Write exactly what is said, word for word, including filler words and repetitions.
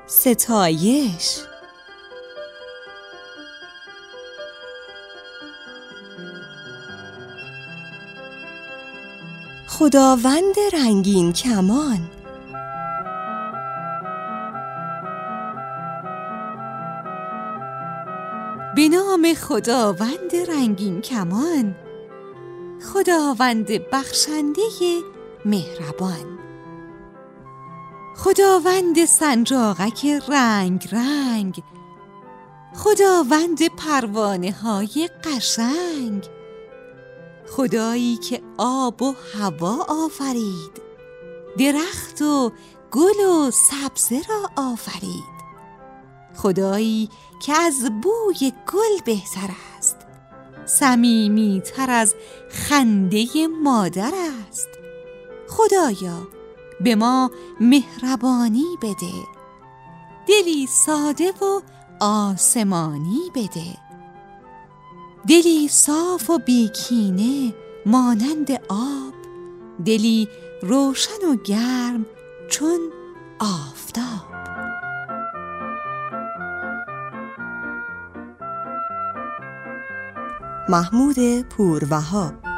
ستایش. خداوند رنگین کمان، به نام خداوند رنگین کمان، خداوند بخشنده مهربان، خداوند سنجاقک رنگ رنگ، خداوند پروانه های قشنگ، خدایی که آب و هوا آفرید، درخت و گل و سبزه را آفرید، خدایی که از بوی گل بهتر است، صمیمی تر از خنده مادر است. خدایا به ما مهربانی بده، دلی ساده و آسمانی بده، دلی صاف و بیکینه مانند آب، دلی روشن و گرم چون آفتاب. محمود پوروهاب.